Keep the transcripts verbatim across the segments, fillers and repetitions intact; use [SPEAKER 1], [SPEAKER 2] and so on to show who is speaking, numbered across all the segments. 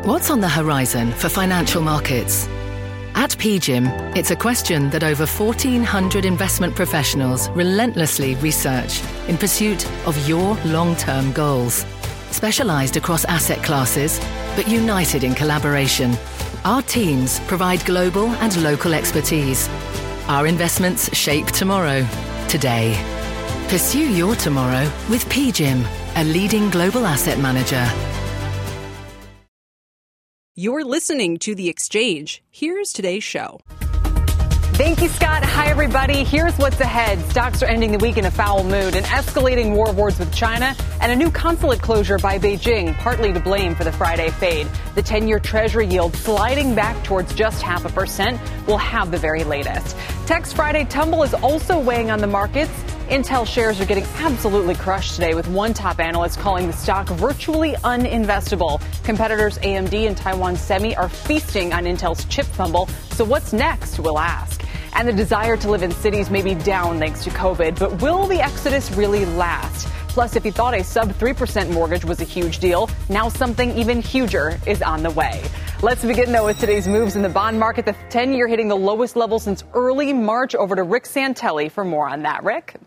[SPEAKER 1] What's on the horizon for financial markets? At P G I M, it's a question that over fourteen hundred investment professionals relentlessly research in pursuit of your long-term goals. Specialized across asset classes, but united in collaboration, our teams provide global and local expertise. Our investments shape tomorrow, today. Pursue your tomorrow with P G I M, a leading global asset manager.
[SPEAKER 2] You're listening to The Exchange. Here's today's show.
[SPEAKER 3] Thank you, Scott. Hi, everybody. Here's what's ahead. Stocks are ending the week in a foul mood. An escalating war wars with China and a new consulate closure by Beijing, partly to blame for the Friday fade. The ten-year Treasury yield sliding back towards just half a percent. We'll have the very latest. Tech's Friday tumble is also weighing on the markets. Intel shares are getting absolutely crushed today, with one top analyst calling the stock virtually uninvestable. Competitors A M D and Taiwan Semi are feasting on Intel's chip fumble. So what's next, we'll ask. And the desire to live in cities may be down thanks to COVID, but will the exodus really last? Plus, if you thought a sub three percent mortgage was a huge deal, now something even huger is on the way. Let's begin, though, with today's moves in the bond market. The ten-year hitting the lowest level since early March. Over to Rick Santelli for more on that. Rick?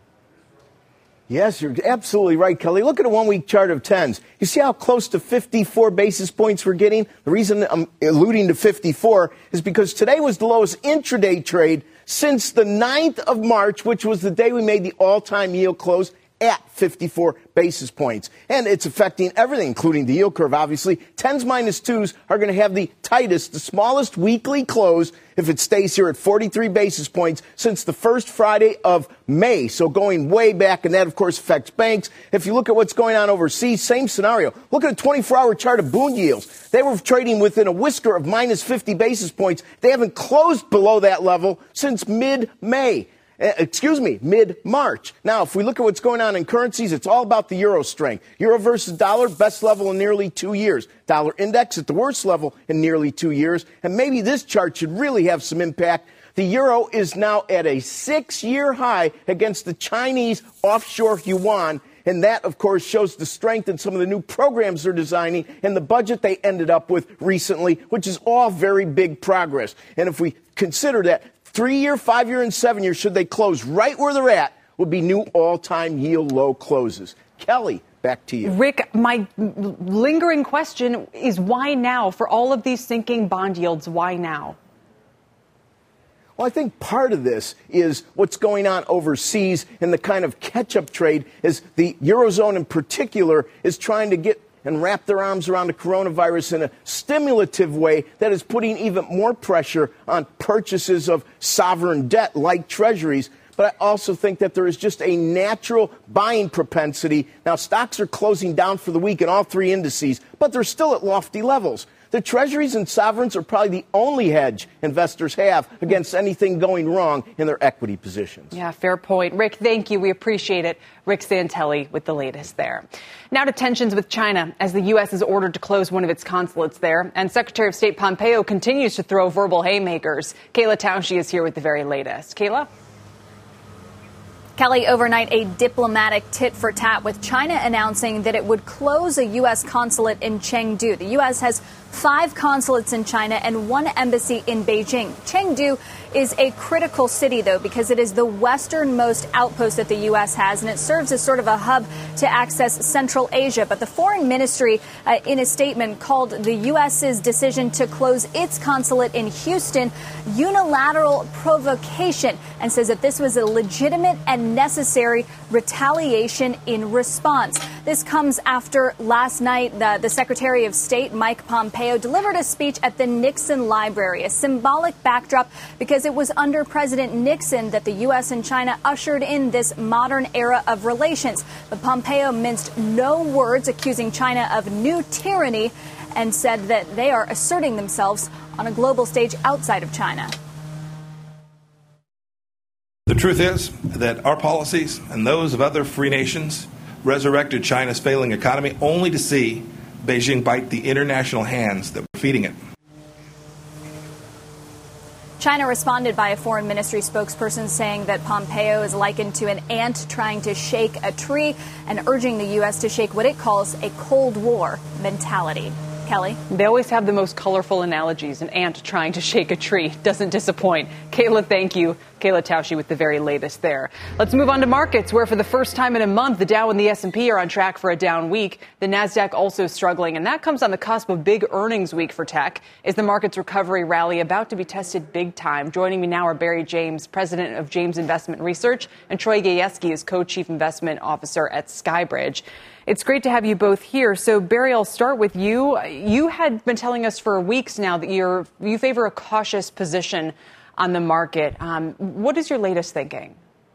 [SPEAKER 4] Yes, you're absolutely right, Kelly. Look at a one-week chart of tens. You see how close to fifty-four basis points we're getting? The reason I'm alluding to fifty-four is because today was the lowest intraday trade since the ninth of March, which was the day we made the all-time yield close at fifty-four basis points. And it's affecting everything, including the yield curve, obviously. Tens minus twos are going to have the tightest, the smallest weekly close if it stays here at forty-three basis points since the first Friday of May. So going way back, and that, of course, affects banks. If you look at what's going on overseas, same scenario. Look at a twenty-four hour chart of Bund yields. They were trading within a whisker of minus fifty basis points. They haven't closed below that level since mid-May. Excuse me, mid-March. Now, if we look at what's going on in currencies, it's all about the euro strength. Euro versus dollar, best level in nearly two years. Dollar index at the worst level in nearly two years. And maybe this chart should really have some impact. The euro is now at a six-year high against the Chinese offshore yuan. And that, of course, shows the strength in some of the new programs they're designing and the budget they ended up with recently, which is all very big progress. And if we consider that, three-year, five-year, and seven-year, should they close right where they're at, would be new all-time yield low closes. Kelly, back to you.
[SPEAKER 3] Rick, my lingering question is why now? For all of these sinking bond yields, why now?
[SPEAKER 4] Well, I think part of this is what's going on overseas and the kind of catch-up trade is the Eurozone in particular is trying to get and wrap their arms around the coronavirus in a stimulative way that is putting even more pressure on purchases of sovereign debt like treasuries. But I also think that there is just a natural buying propensity. Now, stocks are closing down for the week in all three indices, but they're still at lofty levels. The treasuries and sovereigns are probably the only hedge investors have against anything going wrong in their equity positions.
[SPEAKER 3] Yeah, fair point. Rick, thank you. We appreciate it. Rick Santelli with the latest there. Now to tensions with China as the U S is ordered to close one of its consulates there. And Secretary of State Pompeo continues to throw verbal haymakers. Kayla Townshey is here with the very latest. Kayla?
[SPEAKER 5] Kelly, overnight, a diplomatic tit for tat with China announcing that it would close a U S consulate in Chengdu. The U S has five consulates in China and one embassy in Beijing. Chengdu is a critical city, though, because it is the westernmost outpost that the U S has, and it serves as sort of a hub to access Central Asia. But the foreign ministry, uh, in a statement, called the U S's decision to close its consulate in Houston unilateral provocation and says that this was a legitimate and necessary retaliation in response. This comes after last night the, the Secretary of State, Mike Pompeo, delivered a speech at the Nixon Library, a symbolic backdrop because it was under President Nixon that the U S and China ushered in this modern era of relations. But Pompeo minced no words, accusing China of new tyranny and said that they are asserting themselves on a global stage outside of China.
[SPEAKER 6] The truth is that our policies and those of other free nations resurrected China's failing economy only to see Beijing bite the international hands that were feeding it.
[SPEAKER 5] China responded by a foreign ministry spokesperson saying that Pompeo is likened to an ant trying to shake a tree and urging the U S to shake what it calls a Cold War mentality. Kelly.
[SPEAKER 3] They always have the most colorful analogies. An ant trying to shake a tree doesn't disappoint. Kayla, thank you. Kayla Tausche with the very latest there. Let's move on to markets, where for the first time in a month, the Dow and the S and P are on track for a down week. The Nasdaq also struggling, and that comes on the cusp of big earnings week for tech. Is the market's recovery rally about to be tested big time? Joining me now are Barry James, president of James Investment Research, and Troy Gajewski is co-chief investment officer at Skybridge. It's great to have you both here. So, Barry, I'll start with you. You had been telling us for weeks now that you're you favor a cautious position on the market. Um, what is your latest thinking?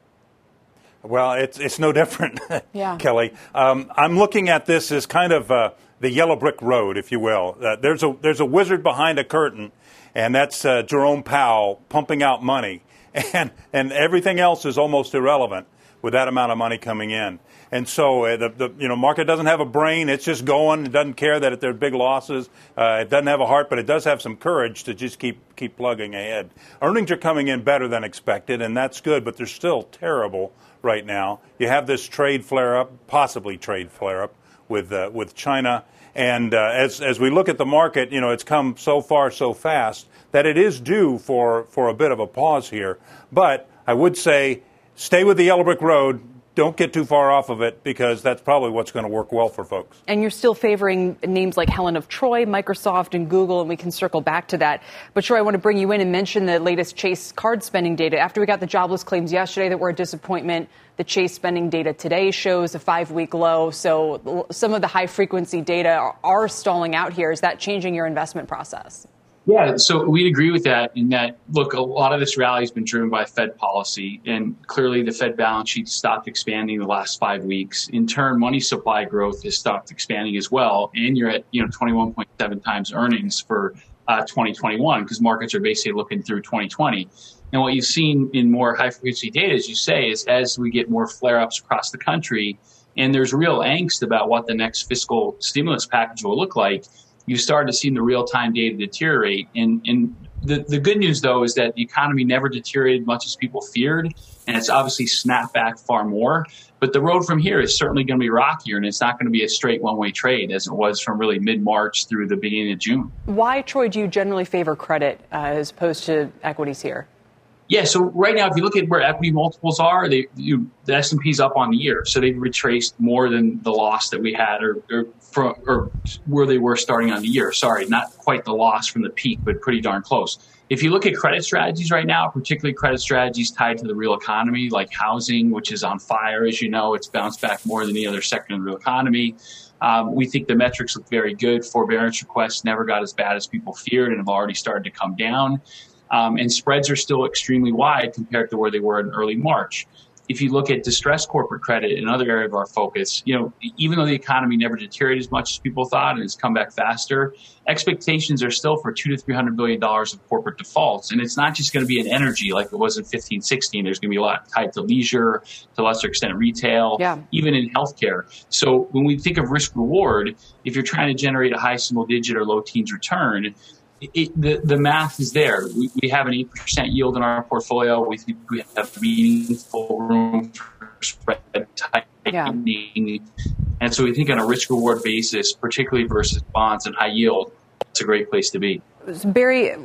[SPEAKER 7] Well, it's it's no different,
[SPEAKER 3] yeah.
[SPEAKER 7] Kelly. Um, I'm looking at this as kind of uh, the yellow brick road, if you will. Uh, there's a there's a wizard behind a curtain, and that's uh, Jerome Powell pumping out money, and and everything else is almost irrelevant with that amount of money coming in. And so uh, the, the you know market doesn't have a brain. It's just going. It doesn't care that there are big losses. Uh, it doesn't have a heart, but it does have some courage to just keep keep plugging ahead. Earnings are coming in better than expected, and that's good, but they're still terrible right now. You have this trade flare-up, possibly trade flare-up with uh, with China. And uh, as as we look at the market, you know, it's come so far so fast that it is due for, for a bit of a pause here. But I would say stay with the yellow brick road. Don't get too far off of it, because that's probably what's going to work well for folks.
[SPEAKER 3] And you're still favoring names like Helen of Troy, Microsoft, and Google, and we can circle back to that. But, Troy, I want to bring you in and mention the latest Chase card spending data. After we got the jobless claims yesterday that were a disappointment, the Chase spending data today shows a five-week low. So some of the high-frequency data are, are stalling out here. Is that changing your investment process?
[SPEAKER 8] Yeah, so we agree with that in that, look, a lot of this rally has been driven by Fed policy, and clearly the Fed balance sheet stopped expanding the last five weeks. In turn, money supply growth has stopped expanding as well, and you're at, you know, twenty-one point seven times earnings for uh, twenty twenty-one, because markets are basically looking through twenty twenty. And what you've seen in more high-frequency data, as you say, is as we get more flare-ups across the country, and there's real angst about what the next fiscal stimulus package will look like, you start to see the real-time data deteriorate. And, and the, the good news, though, is that the economy never deteriorated much as people feared, and it's obviously snapped back far more. But the road from here is certainly going to be rockier, and it's not going to be a straight one-way trade as it was from really mid-March through the beginning of June.
[SPEAKER 3] Why, Troy, do you generally favor credit uh, as opposed to equities here?
[SPEAKER 8] Yeah, so right now, if you look at where equity multiples are, they, you, the S and P's up on the year. So they've retraced more than the loss that we had or, or, from, or where they were starting on the year. Sorry, not quite the loss from the peak, but pretty darn close. If you look at credit strategies right now, particularly credit strategies tied to the real economy, like housing, which is on fire, as you know, it's bounced back more than any other sector in the real economy. Um, we think the metrics look very good. Forbearance requests never got as bad as people feared and have already started to come down. Um, and spreads are still extremely wide compared to where they were in early March. If you look at distressed corporate credit, another area of our focus, you know, even though the economy never deteriorated as much as people thought and it's come back faster, expectations are still for two to three hundred billion dollars of corporate defaults. And it's not just going to be in energy like it was in fifteen, sixteen. There's going to be a lot tied to leisure, to a lesser extent retail,
[SPEAKER 3] yeah. even
[SPEAKER 8] in healthcare. So when we think of risk reward, if you're trying to generate a high single digit or low teens return, It, the, the math is there. We, we have an eight percent yield in our portfolio. We think we have meaningful room for spread tightening. Yeah. And so we think on a risk-reward basis, particularly versus bonds and high yield, it's a great place to be.
[SPEAKER 3] Barry,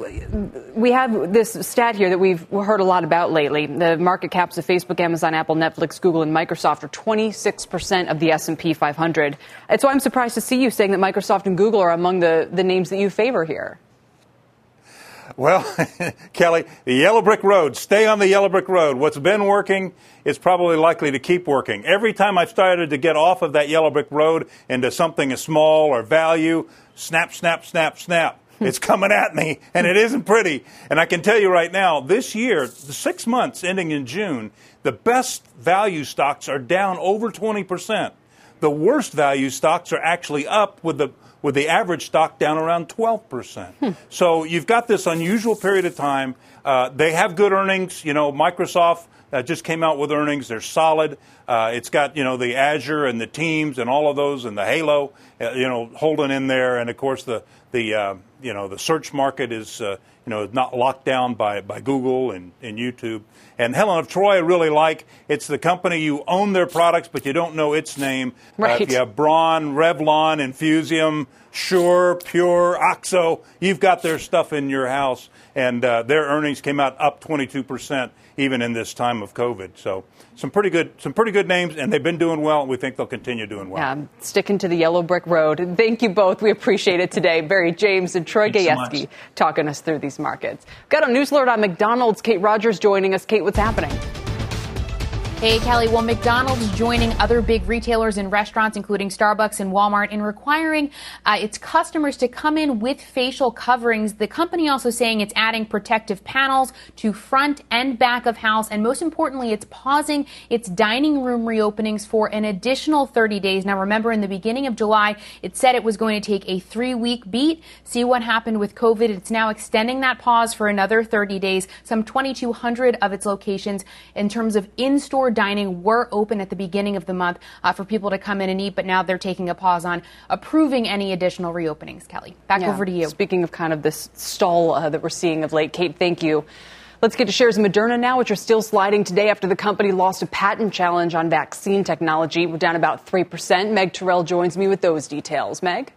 [SPEAKER 3] we have this stat here that we've heard a lot about lately. The market caps of Facebook, Amazon, Apple, Netflix, Google, and Microsoft are twenty-six percent of the S and P five hundred. And so I'm surprised to see you saying that Microsoft and Google are among the, the names that you favor here.
[SPEAKER 7] Well, Kelly, the yellow brick road, stay on the yellow brick road. What's been working is probably likely to keep working. Every time I've started to get off of that yellow brick road into something as small or value, snap, snap, snap, snap. It's coming at me, and it isn't pretty. And I can tell you right now, this year, the six months ending in June, the best value stocks are down over twenty percent. The worst value stocks are actually up with the with the average stock down around twelve percent. Hmm. So you've got this unusual period of time. Uh, they have good earnings. You know, Microsoft uh, just came out with earnings. They're solid. Uh, it's got, you know, the Azure and the Teams and all of those and the Halo, uh, you know, holding in there. And, of course, the, the uh, you know, the search market is, uh, you know, not locked down by, by Google and, and YouTube. And Helen of Troy I really like. It's the company you own their products, but you don't know its name.
[SPEAKER 3] Right.
[SPEAKER 7] Uh, if you have Braun, Revlon, Infusium, Sure, Pure, Oxo. You've got their stuff in your house, and uh, their earnings came out up twenty-two percent even in this time of COVID. So some pretty good, some pretty good names, and they've been doing well, and we think they'll continue doing well.
[SPEAKER 2] Yeah, sticking to the yellow brick road. Thank you both. We appreciate it today. Barry James and Troy Gajewski so talking us through these markets. Got a news alert on McDonald's. Kate Rogers joining us. Kate, what's happening?
[SPEAKER 9] Hey, Kelly. Well, McDonald's joining other big retailers and restaurants, including Starbucks and Walmart, in requiring uh, its customers to come in with facial coverings. The company also saying it's adding protective panels to front and back of house. And most importantly, it's pausing its dining room reopenings for an additional thirty days. Now, remember, in the beginning of July, it said it was going to take a three-week beat. See what happened with COVID. It's now extending that pause for another thirty days. Some twenty-two hundred of its locations in terms of in-store dining were open at the beginning of the month uh, for people to come in and eat, but now they're taking a pause on approving any additional reopenings. Kelly, back yeah. over to you.
[SPEAKER 2] Speaking of kind of this stall uh, that we're seeing of late, Kate, thank you. Let's get to shares of Moderna now, which are still sliding today after the company lost a patent challenge on vaccine technology. We're down about three percent. Meg Terrell joins me with those details. Meg?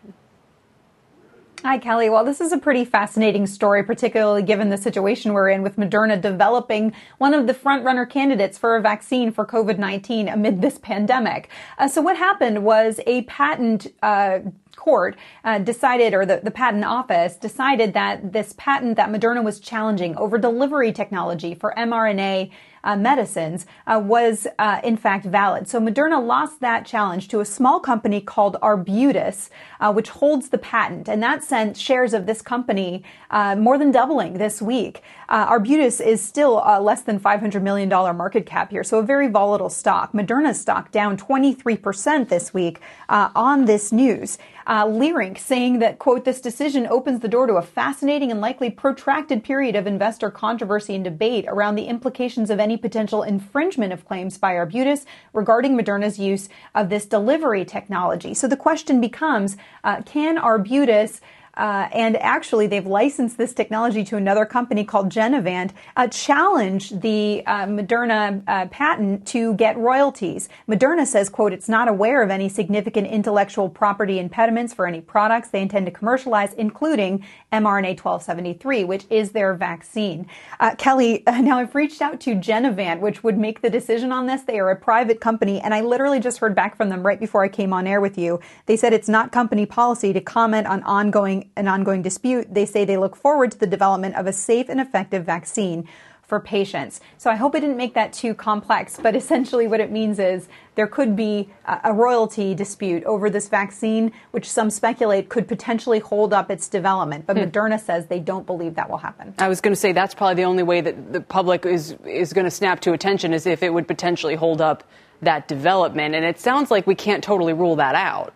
[SPEAKER 10] Hi, Kelly. Well, this is a pretty fascinating story, particularly given the situation we're in with Moderna developing one of the front-runner candidates for a vaccine for COVID nineteen amid this pandemic. Uh, so what happened was a patent uh court uh, decided, or the, the patent office decided that this patent that Moderna was challenging over delivery technology for mRNA Uh, medicines uh, was uh, in fact valid. So Moderna lost that challenge to a small company called Arbutus, uh, which holds the patent, and that sent shares of this company uh, more than doubling this week. Uh, Arbutus is still uh, less than five hundred million dollars market cap here, so a very volatile stock. Moderna's stock down twenty-three percent this week uh, on this news. Uh, Leerink saying that, quote, this decision opens the door to a fascinating and likely protracted period of investor controversy and debate around the implications of any potential infringement of claims by Arbutus regarding Moderna's use of this delivery technology. So the question becomes, uh, can Arbutus Uh, and actually, they've licensed this technology to another company called Genevant, uh, challenge the uh, Moderna uh, patent to get royalties. Moderna says, quote, it's not aware of any significant intellectual property impediments for any products they intend to commercialize, including mRNA twelve seventy-three, which is their vaccine. Uh, Kelly, uh, now I've reached out to Genevant, which would make the decision on this. They are a private company, and I literally just heard back from them right before I came on air with you. They said it's not company policy to comment on ongoing an ongoing dispute. They say they look forward to the development of a safe and effective vaccine for patients. So I hope I didn't make that too complex, but essentially what it means is there could be a royalty dispute over this vaccine, which some speculate could potentially hold up its development. But hmm. Moderna says they don't believe that will happen.
[SPEAKER 2] I was going to say that's probably the only way that the public is, is going to snap to attention, is if it would potentially hold up that development. And it sounds like we can't totally rule that out.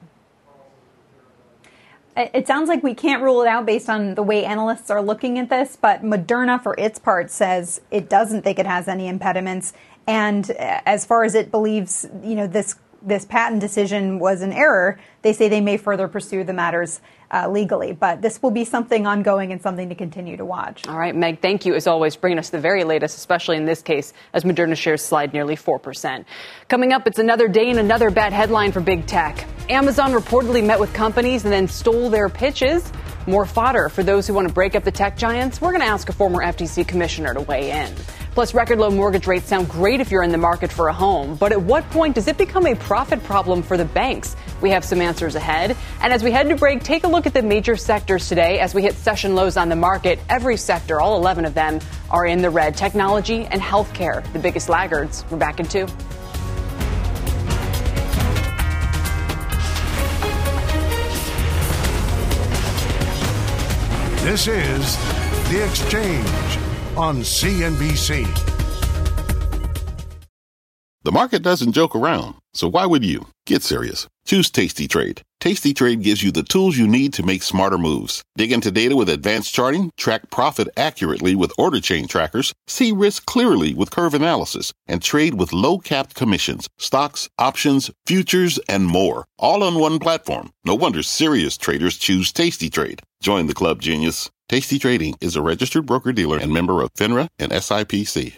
[SPEAKER 10] It sounds like we can't rule it out based on the way analysts are looking at this, but Moderna, for its part, says it doesn't think it has any impediments. And as far as it believes, you know, this this patent decision was an error, they say they may further pursue the matters uh, legally. But this will be something ongoing and something to continue to watch.
[SPEAKER 2] All right, Meg, thank you, as always, bringing us the very latest, especially in this case, as Moderna shares slide nearly four percent. Coming up, it's another day and another bad headline for big tech. Amazon reportedly met with companies and then stole their pitches. More fodder for those who want to break up the tech giants. We're going to ask a former F T C commissioner to weigh in. Plus, record low mortgage rates sound great if you're in the market for a home. But at what point does it become a profit problem for the banks? We have some answers ahead. And as we head to break, take a look at the major sectors today as we hit session lows on the market. Every sector, all eleven of them, are in the red. Technology and healthcare, the biggest laggards. We're back in two.
[SPEAKER 11] This is The Exchange on C N B C.
[SPEAKER 12] The market doesn't joke around, so why would you? Get serious. Choose Tasty Trade. Tasty Trade gives you the tools you need to make smarter moves. Dig into data with advanced charting, track profit accurately with order chain trackers, see risk clearly with curve analysis, and trade with low-capped commissions, stocks, options, futures, and more. All on one platform. No wonder serious traders choose Tasty Trade. Join the club, genius. Tasty Trading is a registered broker-dealer and member of FINRA and S I P C.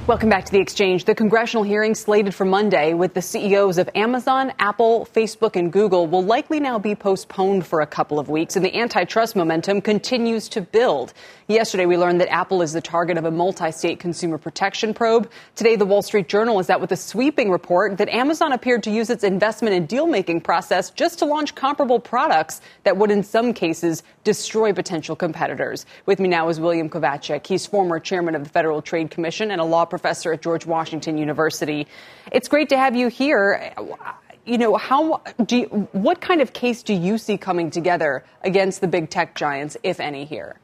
[SPEAKER 2] Welcome back to The Exchange. The congressional hearing slated for Monday with the C E Os of Amazon, Apple, Facebook, and Google will likely now be postponed for a couple of weeks, and the antitrust momentum continues to build. Yesterday, we learned that Apple is the target of a multi-state consumer protection probe. Today, the Wall Street Journal is out with a sweeping report that Amazon appeared to use its investment and deal-making process just to launch comparable products that would, in some cases, destroy potential competitors. With me now is William Kovacik. He's former chairman of the Federal Trade Commission and a law professor at George Washington University. It's great to have you here. You know, how do you, what kind of case do you see coming together against the big tech giants, if any, here?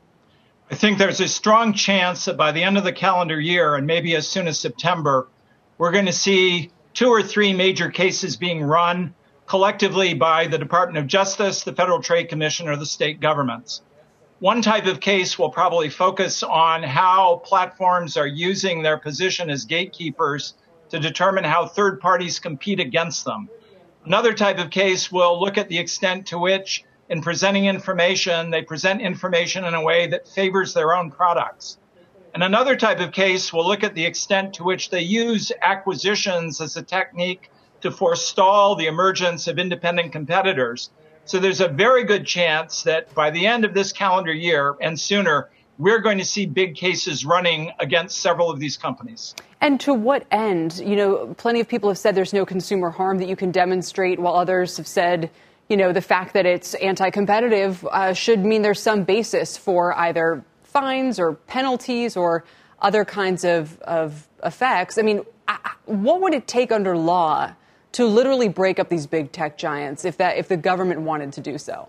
[SPEAKER 13] I think there's a strong chance that by the end of the calendar year, and maybe as soon as September, we're going to see two or three major cases being run collectively by the Department of Justice, the Federal Trade Commission, or the state governments. One type of case will probably focus on how platforms are using their position as gatekeepers to determine how third parties compete against them. Another type of case will look at the extent to which, in presenting information, they present information in a way that favors their own products. And another type of case will look at the extent to which they use acquisitions as a technique to forestall the emergence of independent competitors. So there's a very good chance that by the end of this calendar year and sooner, we're going to see big cases running against several of these companies.
[SPEAKER 2] And to what end? You know, plenty of people have said there's no consumer harm that you can demonstrate, while others have said, you know, the fact that it's anti-competitive uh, should mean there's some basis for either fines or penalties or other kinds of, of effects. I mean, what would it take under law to literally break up these big tech giants if that if the government wanted to do so?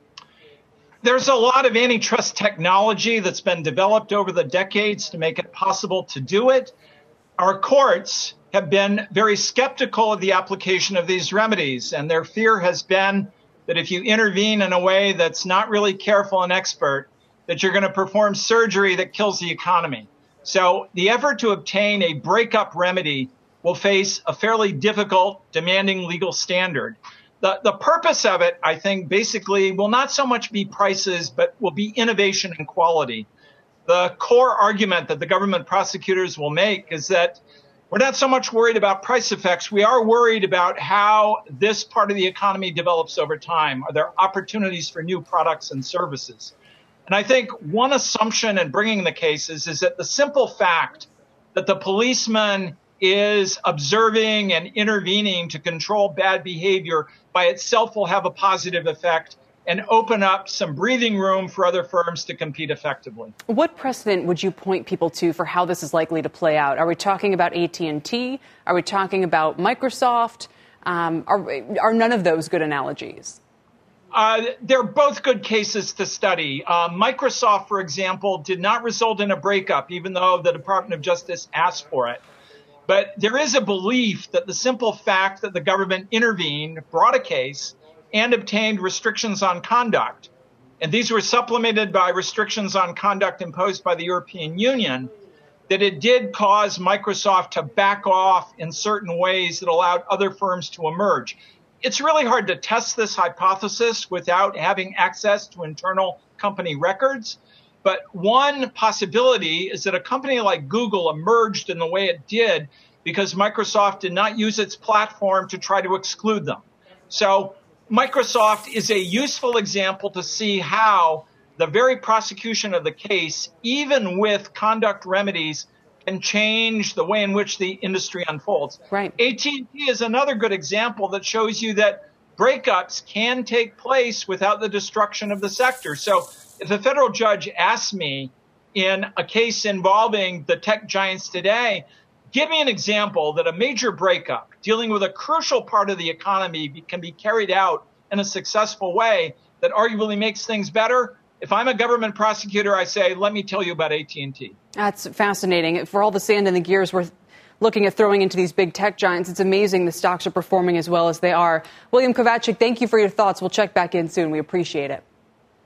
[SPEAKER 13] There's a lot of antitrust technology that's been developed over the decades to make it possible to do it. Our courts have been very skeptical of the application of these remedies, and their fear has been that if you intervene in a way that's not really careful and expert, that you're going to perform surgery that kills the economy. So the effort to obtain a breakup remedy will face a fairly difficult, demanding legal standard. The, the purpose of it, I think, basically will not so much be prices, but will be innovation and quality. The core argument that the government prosecutors will make is that we're not so much worried about price effects. We are worried about how this part of the economy develops over time. Are there opportunities for new products and services? And I think one assumption in bringing the cases is that the simple fact that the policeman is observing and intervening to control bad behavior by itself will have a positive effect and open up some breathing room for other firms to compete effectively.
[SPEAKER 2] What precedent would you point people to for how this is likely to play out? Are we talking about A T and T? Are we talking about Microsoft? Um, are, are none of those good analogies?
[SPEAKER 13] Uh, they're both good cases to study. Uh, Microsoft, for example, did not result in a breakup, even though the Department of Justice asked for it. But there is a belief that the simple fact that the government intervened, brought a case, and obtained restrictions on conduct, and these were supplemented by restrictions on conduct imposed by the European Union, that it did cause Microsoft to back off in certain ways that allowed other firms to emerge. It's really hard to test this hypothesis without having access to internal company records. But one possibility is that a company like Google emerged in the way it did because Microsoft did not use its platform to try to exclude them. So Microsoft is a useful example to see how the very prosecution of the case, even with conduct remedies, can change the way in which the industry unfolds.
[SPEAKER 2] Right.
[SPEAKER 13] A T and T is another good example that shows you that breakups can take place without the destruction of the sector. So if a federal judge asks me in a case involving the tech giants today, give me an example that a major breakup dealing with a crucial part of the economy can be carried out in a successful way that arguably makes things better. If I'm a government prosecutor, I say, let me tell you about A T and T.
[SPEAKER 2] That's fascinating. For all the sand in the gears we're looking at throwing into these big tech giants, it's amazing the stocks are performing as well as they are. William Kovacik, thank you for your thoughts. We'll check back in soon. We appreciate it.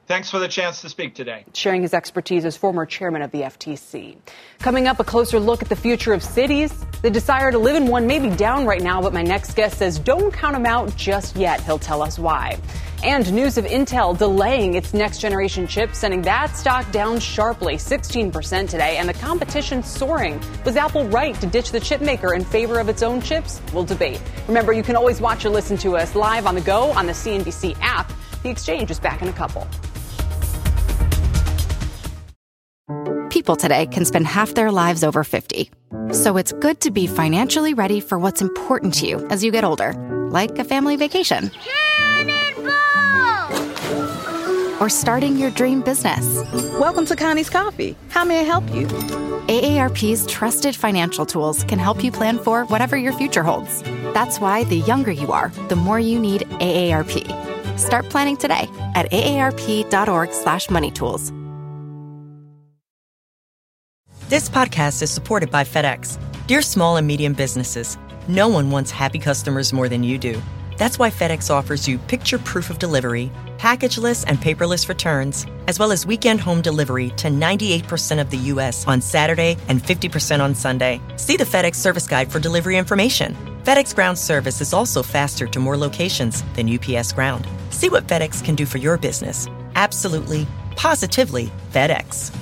[SPEAKER 13] Thanks for the chance to speak today.
[SPEAKER 2] Sharing his expertise as former chairman of the F T C. Coming up, a closer look at the future of cities. The desire to live in one may be down right now, but my next guest says don't count them out just yet. He'll tell us why. And news of Intel delaying its next generation chip, sending that stock down sharply, sixteen percent today, and the competition soaring. Was Apple right to ditch the chip maker in favor of its own chips? We'll debate. Remember, you can always watch or listen to us live on the go on the C N B C app. The Exchange is back in a couple.
[SPEAKER 14] People today can spend half their lives over fifty. So it's good to be financially ready for what's important to you as you get older, like a family vacation. Or starting your dream business.
[SPEAKER 15] Welcome to Connie's Coffee. How may I help you?
[SPEAKER 14] A A R P's trusted financial tools can help you plan for whatever your future holds. That's why the younger you are, the more you need A A R P. Start planning today at aarp.org slash money tools.
[SPEAKER 16] This podcast is supported by FedEx. Dear small and medium businesses, no one wants happy customers more than you do. That's why FedEx offers you picture proof of delivery, packageless and paperless returns, as well as weekend home delivery to ninety-eight percent of the U S on Saturday and fifty percent on Sunday. See the FedEx service guide for delivery information. FedEx Ground service is also faster to more locations than U P S Ground. See what FedEx can do for your business. Absolutely, positively FedEx.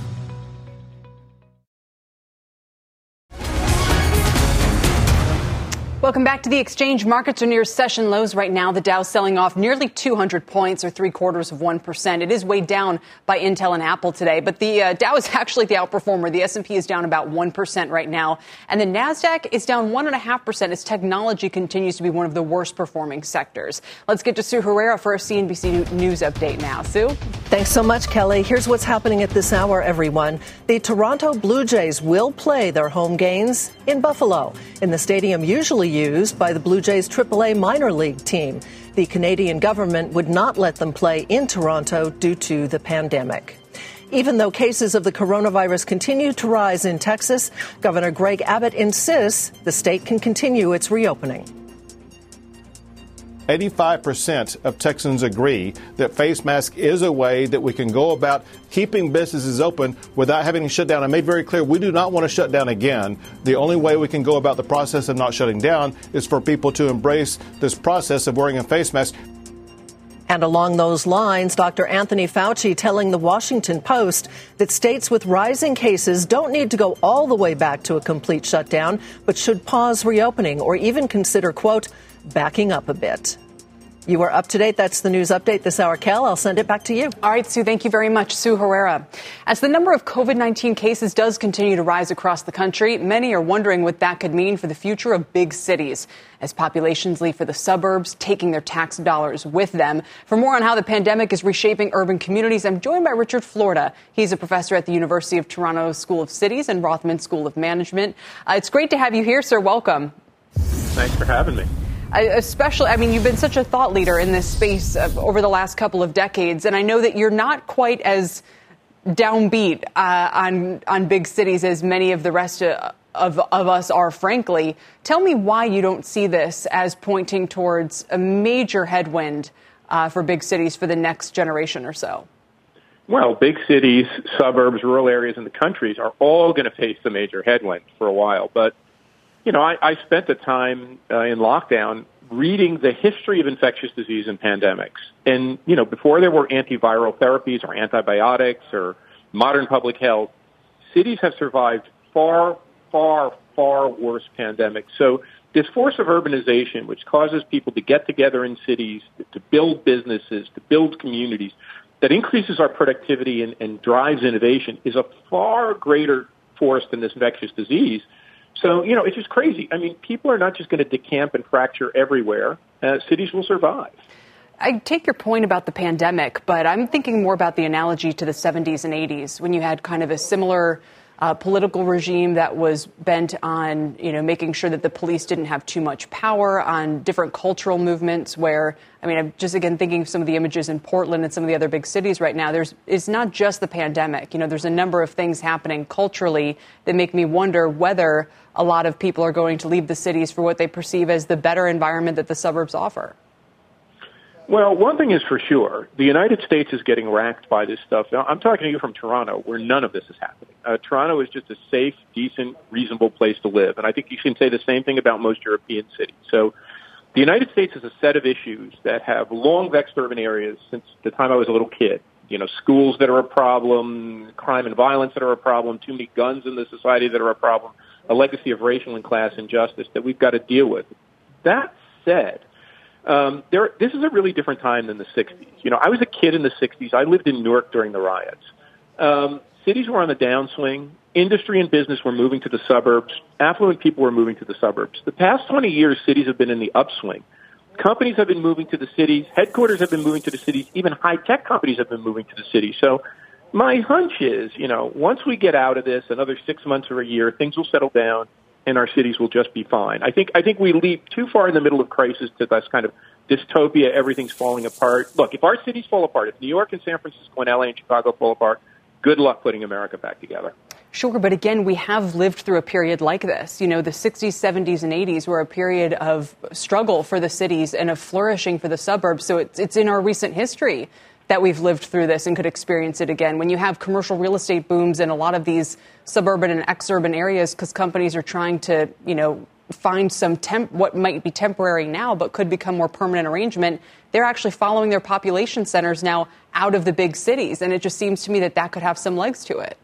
[SPEAKER 2] Welcome back to the Exchange. Markets are near session lows right now. The Dow selling off nearly two hundred points, or three quarters of one percent. It is weighed down by Intel and Apple today, but the uh, Dow is actually the outperformer. The S and P is down about one percent right now, and the Nasdaq is down one point five percent as technology continues to be one of the worst performing sectors. Let's get to Sue Herrera for a C N B C News update now. Sue?
[SPEAKER 17] Thanks so much, Kelly. Here's what's happening at this hour, everyone. The Toronto Blue Jays will play their home games in Buffalo, in the stadium usually used by the Blue Jays triple A minor league team. The Canadian government would not let them play in Toronto due to the pandemic. Even though cases of the coronavirus continue to rise in Texas, Governor Greg Abbott insists the state can continue its reopening.
[SPEAKER 18] eighty-five percent of Texans agree that face mask is a way that we can go about keeping businesses open without having to shut down. I made very clear we do not want to shut down again. The only way we can go about the process of not shutting down is for people to embrace this process of wearing a face mask.
[SPEAKER 17] And along those lines, Doctor Anthony Fauci telling the Washington Post that states with rising cases don't need to go all the way back to a complete shutdown, but should pause reopening or even consider, quote, backing up a bit. You are up to date. That's the news update this hour. Cal, I'll send it back to you.
[SPEAKER 2] All right, Sue, thank you very much. Sue Herrera. As the number of COVID nineteen cases does continue to rise across the country, many are wondering what that could mean for the future of big cities as populations leave for the suburbs, taking their tax dollars with them. For more on how the pandemic is reshaping urban communities, I'm joined by Richard Florida. He's a professor at the University of Toronto School of Cities and Rothman School of Management. Uh, it's great to have you here, sir. Welcome.
[SPEAKER 19] Thanks for having me.
[SPEAKER 2] I, especially, I mean, you've been such a thought leader in this space uh, over the last couple of decades, and I know that you're not quite as downbeat uh, on on big cities as many of the rest of, of, of us are, frankly. Tell me why you don't see this as pointing towards a major headwind uh, for big cities for the next generation or so.
[SPEAKER 19] Well, big cities, suburbs, rural areas in the countries are all going to face a major headwind for a while, but You know, I, I spent the time uh, in lockdown reading the history of infectious disease and pandemics. And, you know, before there were antiviral therapies or antibiotics or modern public health, cities have survived far, far, far worse pandemics. So this force of urbanization, which causes people to get together in cities, to build businesses, to build communities, that increases our productivity and, and drives innovation, is a far greater force than this infectious disease. So, you know, it's just crazy. I mean, people are not just going to decamp and fracture everywhere. Uh, cities will survive.
[SPEAKER 2] I take your point about the pandemic, but I'm thinking more about the analogy to the seventies and eighties when you had kind of a similar uh, political regime that was bent on, you know, making sure that the police didn't have too much power, on different cultural movements where, I mean, I'm just, again, thinking of some of the images in Portland and some of the other big cities right now. There's, it's not just the pandemic. You know, there's a number of things happening culturally that make me wonder whether a lot of people are going to leave the cities for what they perceive as the better environment that the suburbs offer.
[SPEAKER 19] Well, one thing is for sure, the United States is getting racked by this stuff. Now, I'm talking to you from Toronto, where none of this is happening. Uh, Toronto is just a safe, decent, reasonable place to live. And I think you can say the same thing about most European cities. So the United States has a set of issues that have long vexed urban areas since the time I was a little kid. You know, schools that are a problem, crime and violence that are a problem, too many guns in the society that are a problem, a legacy of racial and class injustice that we've got to deal with. That said, Um, there, this is a really different time than the sixties. You know, I was a kid in the sixties. I lived in Newark during the riots. Um, cities were on the downswing. Industry and business were moving to the suburbs. Affluent people were moving to the suburbs. The past twenty years, cities have been in the upswing. Companies have been moving to the cities. Headquarters have been moving to the cities. Even high-tech companies have been moving to the cities. So my hunch is, you know, once we get out of this, another six months or a year, things will settle down, and our cities will just be fine. I think I think we leap too far in the middle of crisis to this kind of dystopia, everything's falling apart. Look, if our cities fall apart, if New York and San Francisco and L A and Chicago fall apart, good luck putting America back together.
[SPEAKER 2] Sure, but again, we have lived through a period like this. You know, the sixties, seventies, and eighties were a period of struggle for the cities and of flourishing for the suburbs. So it's, it's in our recent history that we've lived through this and could experience it again. When you have commercial real estate booms in a lot of these suburban and exurban areas because companies are trying to, you know, find some temp, what might be temporary now but could become more permanent arrangement, they're actually following their population centers now out of the big cities. And it just seems to me that that could have some legs to it.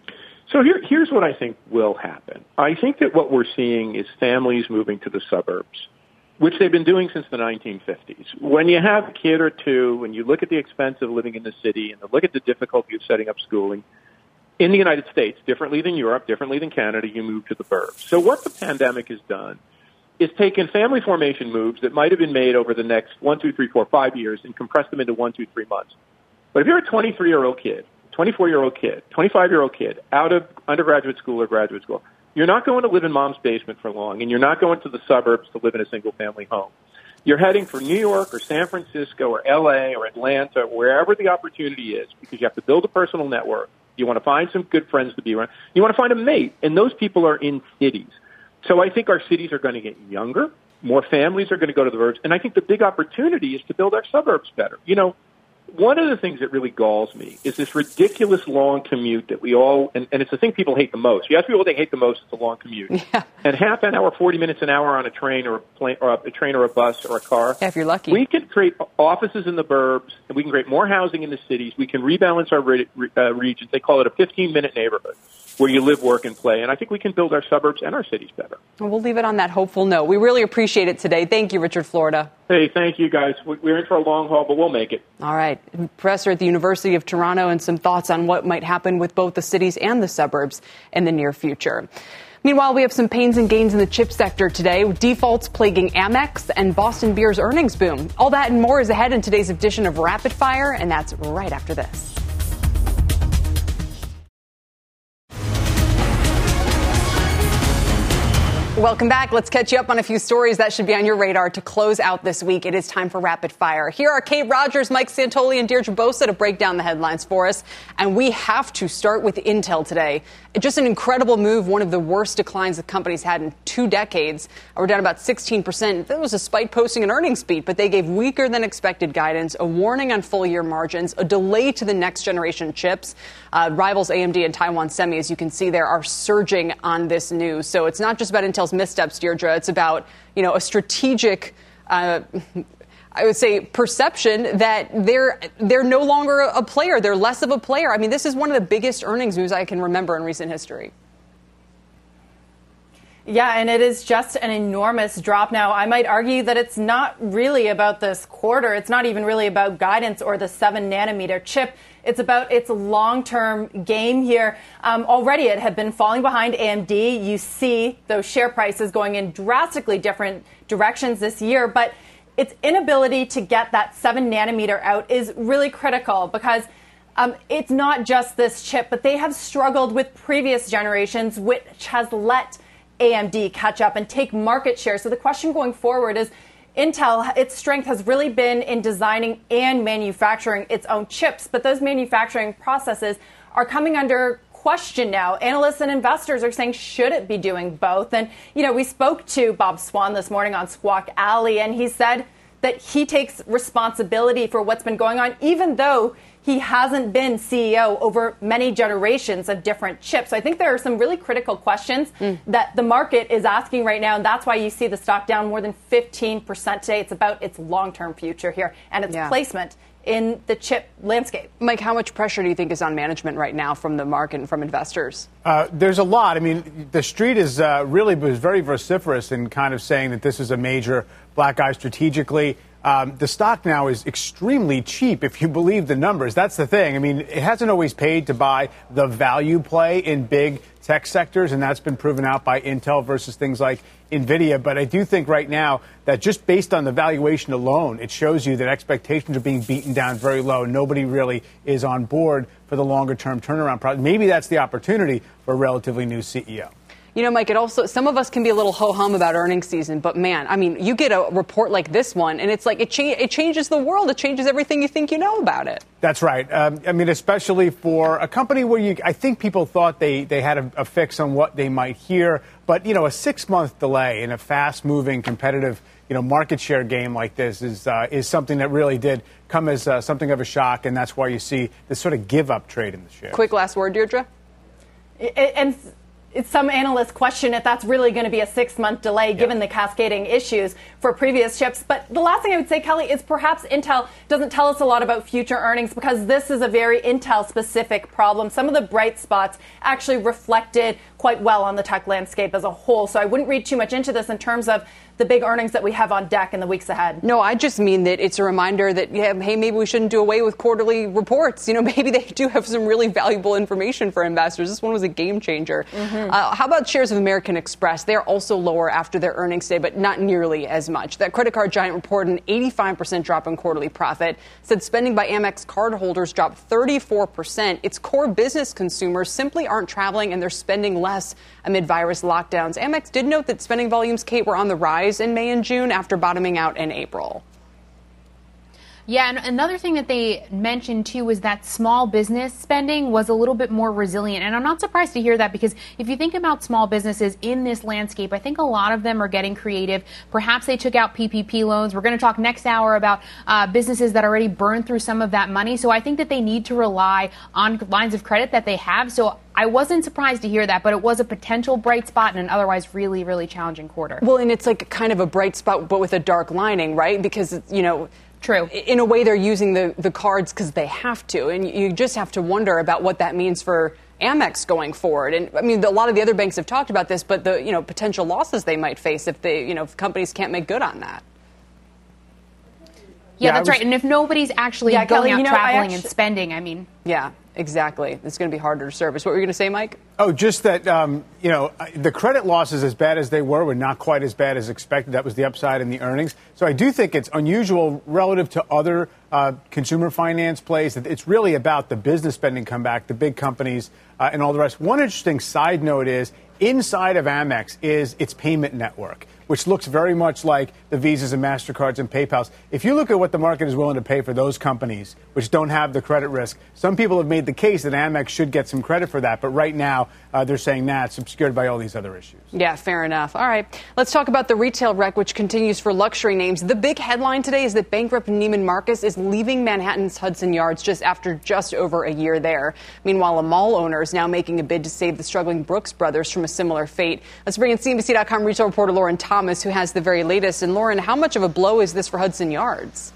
[SPEAKER 19] So here, here's what I think will happen. I think that what we're seeing is families moving to the suburbs, which they've been doing since the nineteen fifties. When you have a kid or two and you look at the expense of living in the city and look at the difficulty of setting up schooling, in the United States, differently than Europe, differently than Canada, you move to the burbs. So what the pandemic has done is taken family formation moves that might have been made over the next one, two, three, four, five years and compressed them into one, two, three months. But if you're a twenty-three-year-old kid, twenty-four-year-old kid, twenty-five-year-old kid out of undergraduate school or graduate school, you're not going to live in mom's basement for long, and you're not going to the suburbs to live in a single-family home. You're heading for New York or San Francisco or L A or Atlanta, wherever the opportunity is, because you have to build a personal network. You want to find some good friends to be around. You want to find a mate, and those people are in cities. So I think our cities are going to get younger. More families are going to go to the burbs, and I think the big opportunity is to build our suburbs better. You know, one of the things that really galls me is this ridiculous long commute that we all, and, and it's the thing people hate the most. You ask people what they hate the most, it's a long commute.
[SPEAKER 2] Yeah.
[SPEAKER 19] And half an hour, forty minutes an hour on a train or a plane or a train or a bus or a car.
[SPEAKER 2] Yeah, if you're lucky.
[SPEAKER 19] We can create offices in the burbs, and we can create more housing in the cities. We can rebalance our re- uh, regions. They call it a fifteen-minute neighborhood where you live, work, and play. And I think we can build our suburbs and our cities better.
[SPEAKER 2] Well, we'll leave it on that hopeful note. We really appreciate it today. Thank you, Richard Florida.
[SPEAKER 19] Hey, thank you, guys. We're in for a long haul, but we'll make it.
[SPEAKER 2] All right. Professor at the University of Toronto, and some thoughts on what might happen with both the cities and the suburbs in the near future. Meanwhile, we have some pains and gains in the chip sector today, with defaults plaguing Amex and Boston Beer's earnings boom. All that and more is ahead in today's edition of Rapid Fire, and that's right after this. Welcome back. Let's catch you up on a few stories that should be on your radar to close out this week. It is time for Rapid Fire. Here are Kate Rogers, Mike Santoli, and Deirdre Bosa to break down the headlines for us. And we have to start with Intel today. Just an incredible move, one of the worst declines the company's had in two decades. We're down about sixteen percent. That was despite posting an earnings beat, but they gave weaker than expected guidance, a warning on full-year margins, a delay to the next-generation chips. Uh, rivals A M D and Taiwan Semi, as you can see there, are surging on this news. So it's not just about Intel's missteps, Deirdre. It's about, you know, a strategic, uh, I would say, perception that they're they're no longer a player. They're less of a player. I mean, this is one of the biggest earnings moves I can remember in recent history.
[SPEAKER 3] Yeah, and it is just an enormous drop. Now, I might argue that it's not really about this quarter. It's not even really about guidance or the seven nanometer chip. It's about its long-term game here. Um, already it had been falling behind A M D. You see those share prices going in drastically different directions this year. But its inability to get that seven nanometer out is really critical because um, it's not just this chip, but they have struggled with previous generations, which has let A M D catch up and take market share. So the question going forward is, Intel, its strength has really been in designing and manufacturing its own chips, but those manufacturing processes are coming under question now. Analysts and investors are saying, should it be doing both? And, you know, we spoke to Bob Swan this morning on Squawk Alley, and he said
[SPEAKER 20] that he takes responsibility for what's been going on, even though he hasn't been C E O over many generations of different chips. So I think there are some really critical questions mm. that the market is asking right now, and that's why you see the stock down more than fifteen percent today. It's about its long-term future here and its yeah. placement in the chip landscape.
[SPEAKER 2] Mike, how much pressure do you think is on management right now from the market and from investors?
[SPEAKER 21] Uh, there's a lot. I mean, the street is uh, really was very vociferous in kind of saying that this is a major black eye strategically. Um, the stock now is extremely cheap if you believe the numbers. That's the thing. I mean, it hasn't always paid to buy the value play in big tech sectors, and that's been proven out by Intel versus things like NVIDIA. But I do think right now that just based on the valuation alone, it shows you that expectations are being beaten down very low. Nobody really is on board for the longer-term turnaround process. Maybe that's the opportunity for a relatively new C E O.
[SPEAKER 2] You know, Mike, it also, some of us can be a little ho-hum about earnings season, but man, I mean, you get a report like this one, and it's like it, cha- it changes the world. It changes everything you think you know about it.
[SPEAKER 21] That's right. Um, I mean, especially for a company where you, I think people thought they, they had a, a fix on what they might hear, but, you know, a six-month delay in a fast-moving, competitive, you know, market share game like this is uh, is something that really did come as uh, something of a shock, and that's why you see this sort of give-up trade in the shares.
[SPEAKER 2] Quick last word, Deirdre?
[SPEAKER 20] And it's some analysts question if that's really going to be a six-month delay, yeah. given the cascading issues for previous chips. But the last thing I would say, Kelly, is perhaps Intel doesn't tell us a lot about future earnings because this is a very Intel-specific problem. Some of the bright spots actually reflected quite well on the tech landscape as a whole. So I wouldn't read too much into this in terms of the big earnings that we have on deck in the weeks ahead.
[SPEAKER 2] No, I just mean that it's a reminder that, yeah, hey, maybe we shouldn't do away with quarterly reports. You know, maybe they do have some really valuable information for investors. This one was a game changer. Mm-hmm. Uh, how about shares of American Express? They're also lower after their earnings day, but not nearly as much. That credit card giant reported an eighty-five percent drop in quarterly profit, said spending by Amex cardholders dropped thirty-four percent. Its core business consumers simply aren't traveling and they're spending less amid virus lockdowns. Amex did note that spending volumes, Kate, were on the rise in May and June after bottoming out in April.
[SPEAKER 9] Yeah, and another thing that they mentioned, too, was that small business spending was a little bit more resilient. And I'm not surprised to hear that because if you think about small businesses in this landscape, I think a lot of them are getting creative. Perhaps they took out P P P loans. We're going to talk next hour about uh, businesses that already burned through some of that money. So I think that they need to rely on lines of credit that they have. So I wasn't surprised to hear that, but it was a potential bright spot in an otherwise really, really challenging quarter.
[SPEAKER 2] Well, and it's like kind of a bright spot, but with a dark lining, right? Because, you know,
[SPEAKER 9] True.
[SPEAKER 2] In a way, they're using the, the cards because they have to. And you just have to wonder about what that means for Amex going forward. And I mean, a lot of the other banks have talked about this, but the, you know, potential losses they might face if they, you know, if companies can't make good on that.
[SPEAKER 9] Yeah, yeah that's was, right. And if nobody's actually yeah, going Kelly, out
[SPEAKER 2] you know,
[SPEAKER 9] traveling
[SPEAKER 2] actually,
[SPEAKER 9] and spending, I mean.
[SPEAKER 2] Yeah, exactly. It's going to be harder to service. What were you going to say, Mike?
[SPEAKER 21] Oh, just that, um, you know, the credit losses, as bad as they were, were not quite as bad as expected. That was the upside in the earnings. So I do think it's unusual relative to other uh, consumer finance plays. That it's really about the business spending comeback, the big companies, uh, and all the rest. One interesting side note is inside of Amex is its payment network, which looks very much like the Visas and MasterCards and PayPals. If you look at what the market is willing to pay for those companies, which don't have the credit risk, some people have made the case that Amex should get some credit for that. But right now, uh, they're saying that it's obscured by all these other issues.
[SPEAKER 2] Yeah, fair enough. All right. Let's talk about the retail wreck, which continues for luxury names. The big headline today is that bankrupt Neiman Marcus is leaving Manhattan's Hudson Yards just after just over a year there. Meanwhile, a mall owner is now making a bid to save the struggling Brooks Brothers from a similar fate. Let's bring in C N B C dot com retail reporter Lauren Thomas, who has the very latest. And Lauren, how much of a blow is this for Hudson Yards?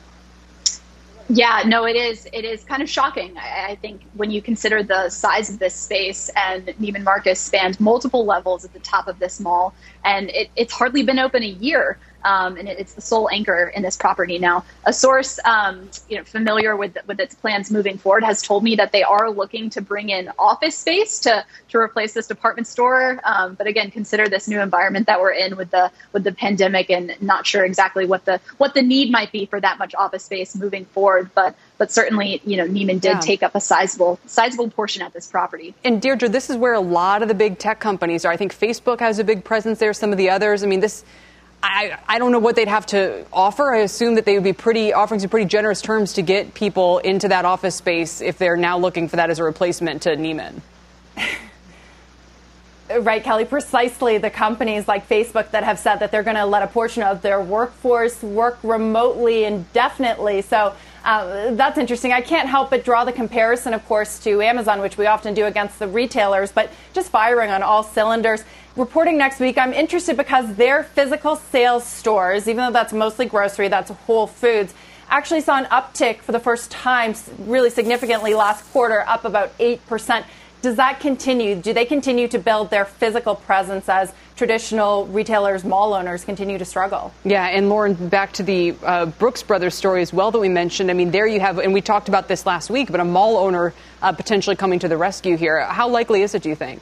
[SPEAKER 22] Yeah, no, it is. It is kind of shocking. I, I think when you consider the size of this space, and Neiman Marcus spanned multiple levels at the top of this mall, and it, it's hardly been open a year. Um, and it, it's the sole anchor in this property now. A source, um, you know, familiar with with its plans moving forward, has told me that they are looking to bring in office space to to replace this department store. Um, but again, consider this new environment that we're in with the with the pandemic, and not sure exactly what the what the need might be for that much office space moving forward. But but certainly, you know, Neiman did yeah. take up a sizable sizable portion at this property.
[SPEAKER 2] And Deirdre, this is where a lot of the big tech companies are. I think Facebook has a big presence there. Some of the others. I mean, this. I, I don't know what they'd have to offer. I assume that they would be pretty offering some pretty generous terms to get people into that office space if they're now looking for that as a replacement to Neiman.
[SPEAKER 20] Right, Kelly, precisely the companies like Facebook that have said that they're going to let a portion of their workforce work remotely indefinitely. So uh, that's interesting. I can't help but draw the comparison, of course, to Amazon, which we often do against the retailers, but just firing on all cylinders. Reporting next week, I'm interested because their physical sales stores, even though that's mostly grocery, that's Whole Foods, actually saw an uptick for the first time really significantly last quarter, up about eight percent. Does that continue? Do they continue to build their physical presence as traditional retailers, mall owners continue to struggle?
[SPEAKER 2] Yeah, and Lauren, back to the uh, Brooks Brothers story as well that we mentioned. I mean, there you have, and we talked about this last week, but a mall owner uh, potentially coming to the rescue here. How likely is it, do you think?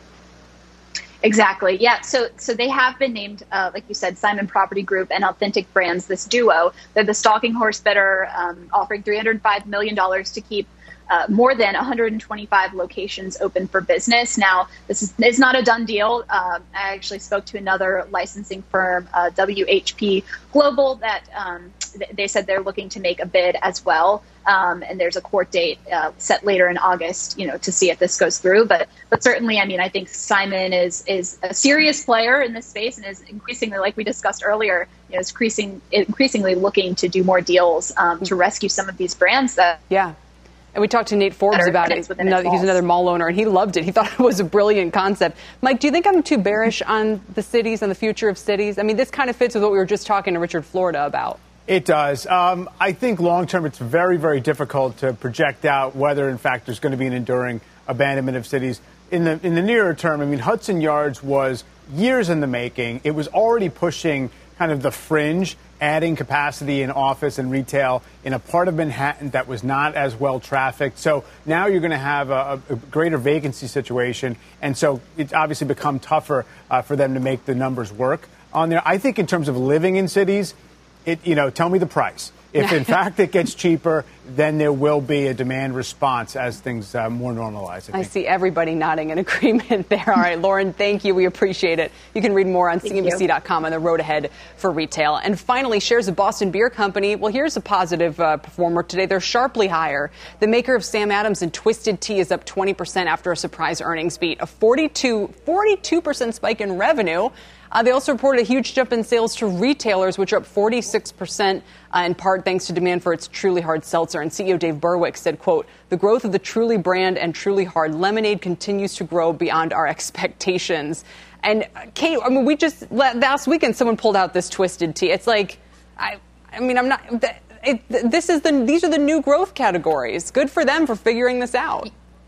[SPEAKER 22] Exactly. Yeah. So so they have been named, uh, like you said, Simon Property Group and Authentic Brands, this duo. They're the stalking horse bidder, um, offering three hundred five million dollars to keep Uh, more than one hundred twenty-five locations open for business. Now, this is it's not a done deal. Um, I actually spoke to another licensing firm, uh, W H P Global, that um, th- they said they're looking to make a bid as well. Um, and there's a court date uh, set later in August, you know, to see if this goes through. But but certainly, I mean, I think Simon is is a serious player in this space and is increasingly, like we discussed earlier, you know, is increasing increasingly looking to do more deals um, to rescue some of these brands that
[SPEAKER 2] yeah. And we talked to Nate Forbes about it. Another, he's another mall owner, and he loved it. He thought it was a brilliant concept. Mike, do you think I'm too bearish on the cities and the future of cities? I mean, this kind of fits with what we were just talking to Richard Florida about.
[SPEAKER 21] It does. Um, I think long term, it's very, very difficult to project out whether, in fact, there's going to be an enduring abandonment of cities. In the in the nearer term, I mean, Hudson Yards was years in the making. It was already pushing kind of the fringe, adding capacity in office and retail in a part of Manhattan that was not as well trafficked. So now you're going to have a, a greater vacancy situation. And so it's obviously become tougher uh, for them to make the numbers work on there. I think in terms of living in cities, it, you know, tell me the price. If, in fact, it gets cheaper, then there will be a demand response as things uh, more normalize. I,
[SPEAKER 2] I see everybody nodding in agreement there. All right, Lauren, thank you. We appreciate it. You can read more on C N B C dot com on the road ahead for retail. And finally, shares of Boston Beer Company. Well, here's a positive uh, performer today. They're sharply higher. The maker of Sam Adams and Twisted Tea is up twenty percent after a surprise earnings beat, a forty-two, forty-two percent spike in revenue. Uh, they also reported a huge jump in sales to retailers, which are up forty-six percent, uh, in part thanks to demand for its Truly Hard Seltzer. And C E O Dave Berwick said, quote, the growth of the Truly brand and Truly Hard Lemonade continues to grow beyond our expectations. And, uh, Kate, I mean, we just, last weekend, someone pulled out this Twisted Tea. It's like, I, I mean, I'm not, it, this is the, these are the new growth categories. Good for them for figuring this out.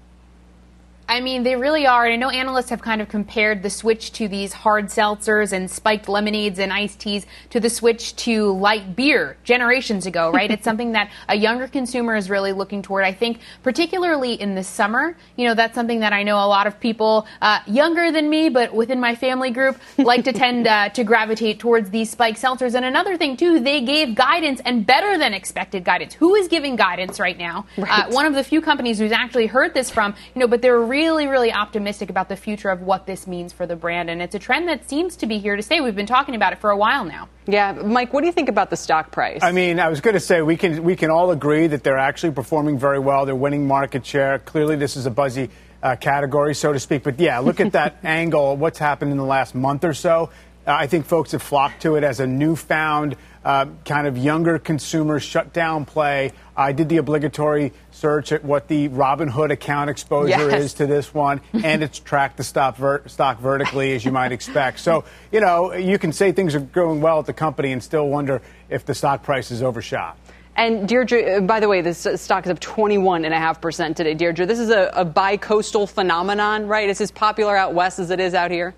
[SPEAKER 9] I mean, they really are. And I know analysts have kind of compared the switch to these hard seltzers and spiked lemonades and iced teas to the switch to light beer generations ago, right? It's something that a younger consumer is really looking toward. I think particularly in the summer, you know, that's something that I know a lot of people uh, younger than me, but within my family group, like to tend uh, to gravitate towards these spiked seltzers. And another thing, too, they gave guidance and better than expected guidance. Who is giving guidance right now? Right. Uh, one of the few companies who's actually heard this from, you know, but they're really, really optimistic about the future of what this means for the brand. And it's a trend that seems to be here to stay. We've been talking about it for a while now.
[SPEAKER 2] Yeah. Mike, what do you think about the stock price?
[SPEAKER 21] I mean, I was going to say we can we can all agree that they're actually performing very well. They're winning market share. Clearly, this is a buzzy uh, category, so to speak. But yeah, look at that angle, what's happened in the last month or so. Uh, I think folks have flocked to it as a newfound uh, kind of younger consumer shutdown play. I did the obligatory search at what the Robinhood account exposure yes. is to this one, and it's tracked the stock, ver- stock vertically, as you might expect. So, you know, you can say things are going well at the company and still wonder if the stock price is overshot.
[SPEAKER 2] And Deirdre, by the way, this stock is up twenty-one point five percent today. Deirdre, this is a, a bi-coastal phenomenon, right? It's as popular out west as it is out here?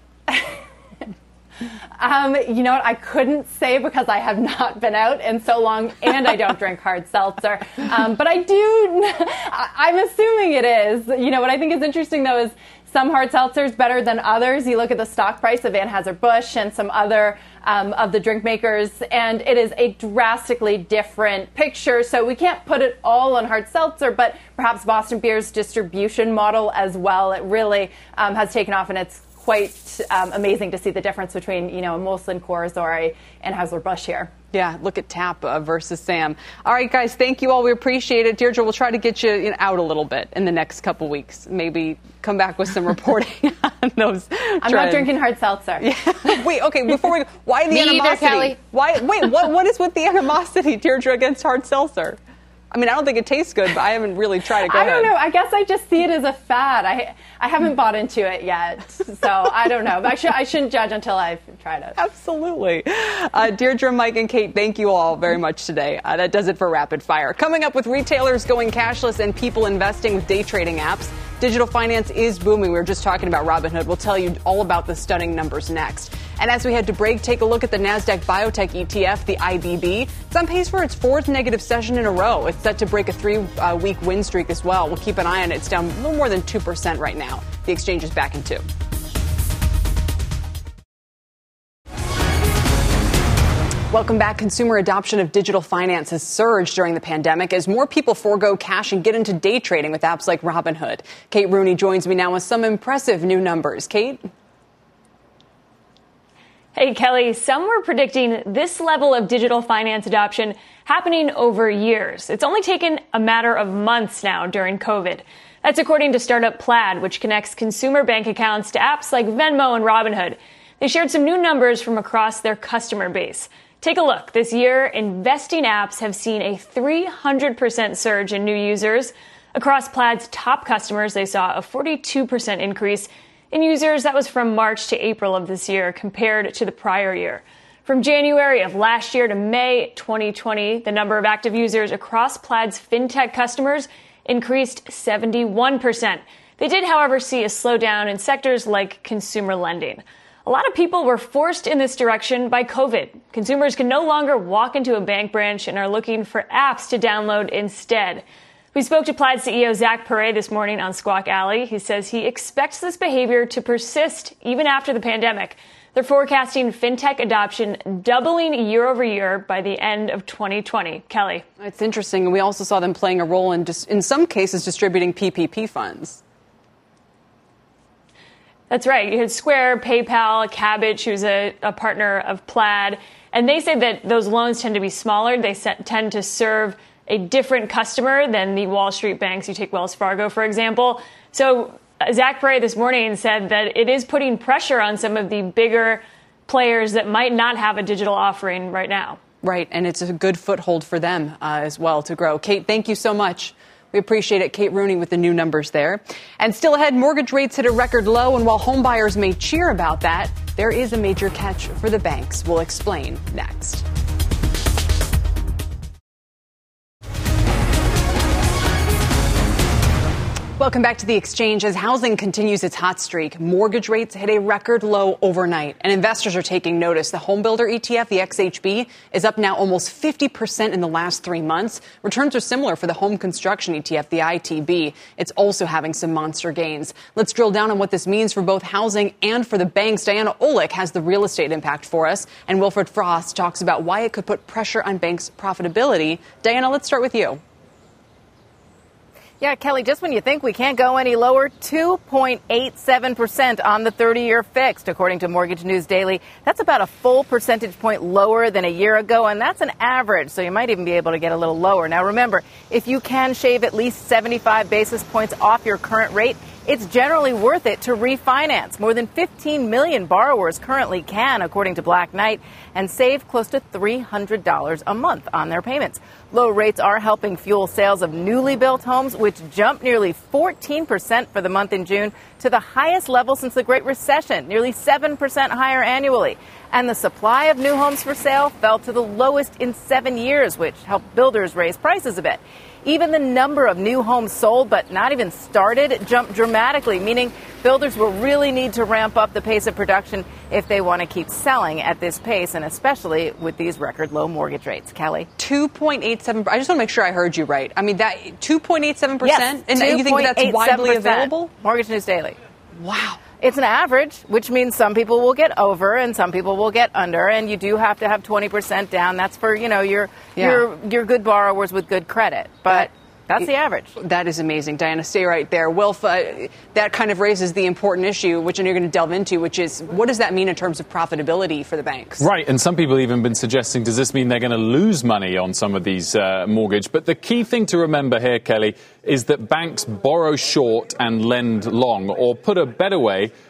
[SPEAKER 20] Um, you know what? I couldn't say because I have not been out in so long and I don't drink hard seltzer. Um, but I do, I'm assuming it is. You know, what I think is interesting, though, is some hard seltzers better than others. You look at the stock price of Anheuser-Busch and some other um, of the drink makers, and it is a drastically different picture. So we can't put it all on hard seltzer, but perhaps Boston Beer's distribution model as well. It really um, has taken off, and it's quite um, amazing to see the difference between, you know, a Molson Coors or a Anheuser-Busch here.
[SPEAKER 2] Yeah, look at Tap uh, versus Sam. All right, guys, thank you all. We appreciate it. Deirdre, we'll try to get you, you know, out a little bit in the next couple weeks. Maybe come back with some reporting those
[SPEAKER 20] I'm
[SPEAKER 2] trends.
[SPEAKER 20] not drinking hard seltzer.
[SPEAKER 2] Yeah. Wait, okay, before we go, why the
[SPEAKER 9] Me either,
[SPEAKER 2] animosity?
[SPEAKER 9] Kelly.
[SPEAKER 2] Why, wait, what, what is with the animosity, Deirdre, against hard seltzer? I mean, I don't think it tastes good, but I haven't really tried it. Go
[SPEAKER 20] I
[SPEAKER 2] ahead.
[SPEAKER 20] don't know. I guess I just see it as a fad. I I haven't bought into it yet, so I don't know. But I, should, I shouldn't judge until I've tried it.
[SPEAKER 2] Absolutely. Uh, Deirdre, Mike, and Kate, thank you all very much today. Uh, that does it for Rapid Fire. Coming up, with retailers going cashless and people investing with day trading apps, digital finance is booming. We were just talking about Robinhood. We'll tell you all about the stunning numbers next. And as we head to break, take a look at the NASDAQ Biotech E T F, the I B B. It's on pace for its fourth negative session in a row. It's set to break a three-week win streak as well. We'll keep an eye on it. It's down a little more than two percent right now. The exchange is back in two. Welcome back. Consumer adoption of digital finance has surged during the pandemic as more people forego cash and get into day trading with apps like Robinhood. Kate Rooney joins me now with some impressive new numbers. Kate?
[SPEAKER 1] Hey, Kelly, some were predicting this level of digital finance adoption happening over years. It's only taken a matter of months now during COVID. That's according to startup Plaid, which connects consumer bank accounts to apps like Venmo and Robinhood. They shared some new numbers from across their customer base. Take a look. This year, investing apps have seen a three hundred percent surge in new users. Across Plaid's top customers, they saw a forty-two percent increase in users. That was from March to April of this year compared to the prior year. From January of last year to May twenty twenty, the number of active users across Plaid's fintech customers increased seventy-one percent. They did, however, see a slowdown in sectors like consumer lending. A lot of people were forced in this direction by COVID. Consumers can no longer walk into a bank branch and are looking for apps to download instead. We spoke to Plaid C E O Zach Perret this morning on Squawk Alley. He says he expects this behavior to persist even after the pandemic. They're forecasting fintech adoption doubling year over year by the end of twenty twenty. Kelly.
[SPEAKER 2] It's interesting. And we also saw them playing a role in, dis- in some cases, distributing P P P funds.
[SPEAKER 1] That's right. You had Square, PayPal, Kabbage, who's a, a partner of Plaid. And they say that those loans tend to be smaller. They set, tend to serve a different customer than the Wall Street banks. You take Wells Fargo, for example. So uh, Zach Perret this morning said that it is putting pressure on some of the bigger players that might not have a digital offering right now.
[SPEAKER 2] Right. And it's a good foothold for them uh, as well to grow. Kate, thank you so much. We appreciate it. Kate Rooney with the new numbers there. And still ahead, mortgage rates hit a record low. And while home buyers may cheer about that, there is a major catch for the banks. We'll explain next. Welcome back to The Exchange. As housing continues its hot streak, mortgage rates hit a record low overnight, and investors are taking notice. The home builder E T F, the X H B, is up now almost fifty percent in the last three months. Returns are similar for the home construction E T F, the I T B. It's also having some monster gains. Let's drill down on what this means for both housing and for the banks. Diana Olick has the real estate impact for us, and Wilfred Frost talks about why it could put pressure on banks' profitability. Diana, let's start with you.
[SPEAKER 4] Yeah, Kelly, just when you think we can't go any lower, two point eight seven percent on the thirty-year fixed, according to Mortgage News Daily. That's about a full percentage point lower than a year ago, and that's an average, so you might even be able to get a little lower. Now, remember, if you can shave at least seventy-five basis points off your current rate, it's generally worth it to refinance. More than fifteen million borrowers currently can, according to Black Knight, and save close to three hundred dollars a month on their payments. Low rates are helping fuel sales of newly built homes, which jumped nearly fourteen percent for the month in June to the highest level since the Great Recession, nearly seven percent higher annually. And the supply of new homes for sale fell to the lowest in seven years, which helped builders raise prices a bit. Even the number of new homes sold but not even started jumped dramatically, meaning builders will really need to ramp up the pace of production if they want to keep selling at this pace, and especially with these record low mortgage rates. Kelly?
[SPEAKER 2] two point eight seven percent. I just want to make sure I heard you right. I mean, that two point eight seven percent?
[SPEAKER 4] Yes,
[SPEAKER 2] and you think that's widely available?
[SPEAKER 4] Mortgage News Daily.
[SPEAKER 2] Wow.
[SPEAKER 4] It's an average, which means some people will get over and some people will get under, and you do have to have twenty percent down. That's for, you know, your yeah. your your good borrowers with good credit. But that's the average.
[SPEAKER 2] That is amazing. Diana, stay right there. Wilf, uh, that kind of raises the important issue, which I know you're going to delve into, which is what does that mean in terms of profitability for the banks?
[SPEAKER 23] Right. And some people even been suggesting, does this mean they're going to lose money on some of these uh, mortgage? But the key thing to remember here, Kelly, is that banks borrow short and lend long, or put a better way,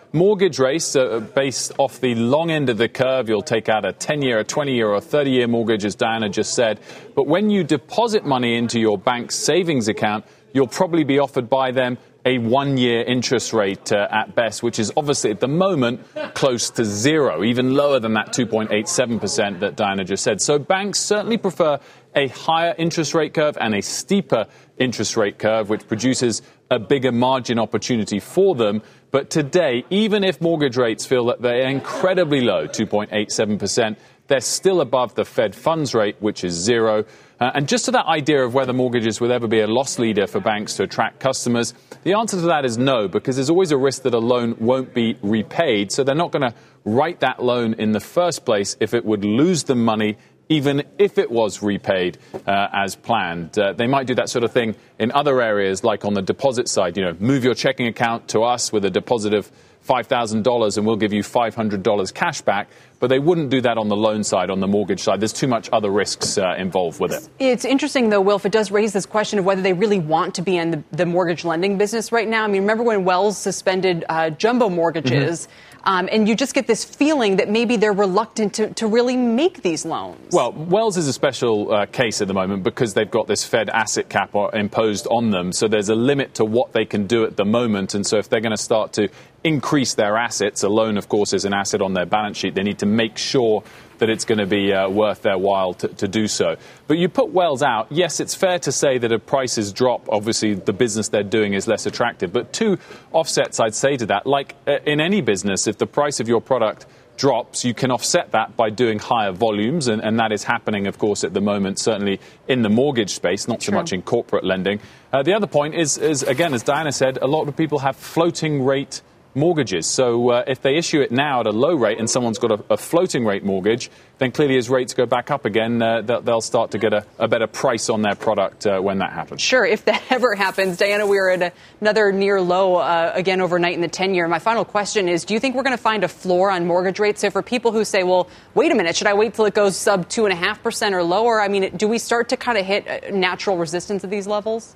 [SPEAKER 23] mortgage rates are based off the long end of the curve. You'll take out a ten-year, a twenty-year, or a thirty-year mortgage, as Diana just said. But when you deposit money into your bank's savings account, you'll probably be offered by them a one-year interest rate uh, at best, which is obviously at the moment close to zero, even lower than that two point eight seven percent that Diana just said. So banks certainly prefer a higher interest rate curve and a steeper interest rate curve, which produces a bigger margin opportunity for them. But today, even if mortgage rates feel that they're incredibly low, two point eight seven percent, they're still above the Fed funds rate, which is zero. Uh, and just to that idea of whether mortgages will ever be a loss leader for banks to attract customers, the answer to that is no, because there's always a risk that a loan won't be repaid. So they're not going to write that loan in the first place if it would lose them money, even if it was repaid uh, as planned. Uh, they might do that sort of thing in other areas, like on the deposit side. You know, move your checking account to us with a deposit of five thousand dollars and we'll give you five hundred dollars cash back. But they wouldn't do that on the loan side, on the mortgage side. There's too much other risks uh, involved with it.
[SPEAKER 2] It's interesting, though, Wilf, it does raise this question of whether they really want to be in the, the mortgage lending business right now. I mean, remember when Wells suspended uh, jumbo mortgages? Mm-hmm. Um, and you just get this feeling that maybe they're reluctant to, to really make these loans.
[SPEAKER 23] Well, Wells is a special uh, case at the moment because they've got this Fed asset cap imposed on them. So there's a limit to what they can do at the moment. And so if they're going to start to increase their assets, a loan, of course, is an asset on their balance sheet, they need to make sure that it's going to be uh, worth their while to, to do so. But you put Wells out, yes, it's fair to say that if prices drop, obviously the business they're doing is less attractive. But two offsets I'd say to that, like uh, in any business, if the price of your product drops, you can offset that by doing higher volumes, and, and that is happening, of course, at the moment, certainly in the mortgage space, not so much in corporate lending. Uh, the other point is, is, again, as Diana said, a lot of people have floating rate mortgages. So uh, if they issue it now at a low rate and someone's got a, a floating rate mortgage, then clearly as rates go back up again, uh, they'll, they'll start to get a, a better price on their product uh, when that happens.
[SPEAKER 2] Sure, if that ever happens. Diana, we are at a, another near low uh, again overnight in the ten-year. My final question is, do you think we're going to find a floor on mortgage rates? So for people who say, well, wait a minute, should I wait till it goes sub two point five percent or lower? I mean, do we start to kind of hit natural resistance at these levels?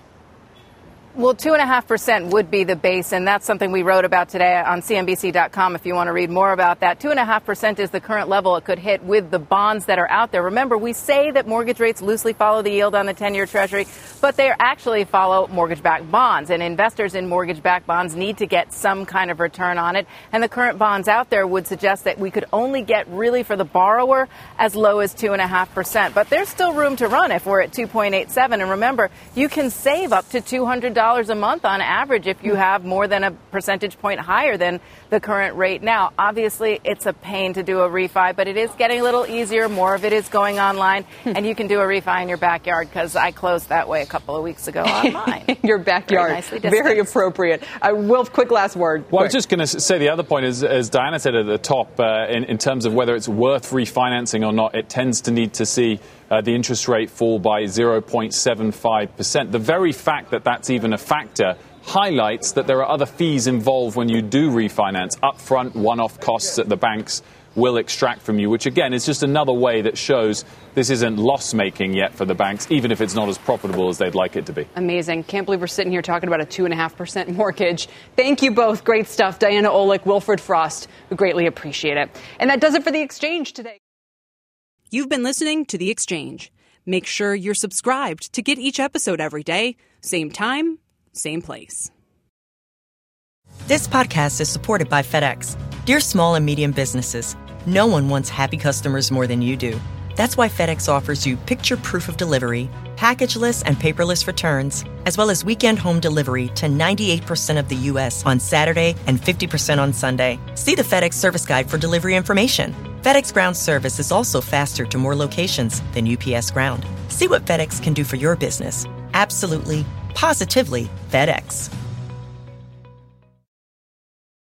[SPEAKER 4] Well, two point five percent would be the base, and that's something we wrote about today on C N B C dot com if you want to read more about that. two point five percent is the current level it could hit with the bonds that are out there. Remember, we say that mortgage rates loosely follow the yield on the ten-year Treasury, but they actually follow mortgage-backed bonds, and investors in mortgage-backed bonds need to get some kind of return on it, and the current bonds out there would suggest that we could only get really for the borrower as low as two point five percent. But there's still room to run if we're at two point eight seven, and remember, you can save up to two hundred dollars a month on average if you have more than a percentage point higher than the current rate now. Obviously, it's a pain to do a refi, but it is getting a little easier. More of it is going online, and you can do a refi in your backyard because I closed that way a couple of weeks ago on mine.
[SPEAKER 2] Your backyard. Very, Very appropriate. Uh, Wilf, quick last word.
[SPEAKER 23] Well, quick. I was just going to say the other point is, as Diana said at the top, uh, in, in terms of whether it's worth refinancing or not, it tends to need to see Uh, the interest rate fall by zero point seven five percent. The very fact that that's even a factor highlights that there are other fees involved when you do refinance, upfront one-off costs that the banks will extract from you, which again is just another way that shows this isn't loss-making yet for the banks, even if it's not as profitable as they'd like it to be.
[SPEAKER 2] Amazing. Can't believe we're sitting here talking about a two point five percent mortgage. Thank you both. Great stuff. Diana Olick, Wilfred Frost. We greatly appreciate it. And that does it for The Exchange today.
[SPEAKER 5] You've been listening to The Exchange. Make sure you're subscribed to get each episode every day, same time, same place.
[SPEAKER 16] This podcast is supported by FedEx. Dear small and medium businesses, no one wants happy customers more than you do. That's why FedEx offers you picture proof of delivery, packageless and paperless returns, as well as weekend home delivery to ninety-eight percent of the U S on Saturday and fifty percent on Sunday. See the FedEx service guide for delivery information. FedEx Ground service is also faster to more locations than U P S Ground. See what FedEx can do for your business. Absolutely, positively FedEx.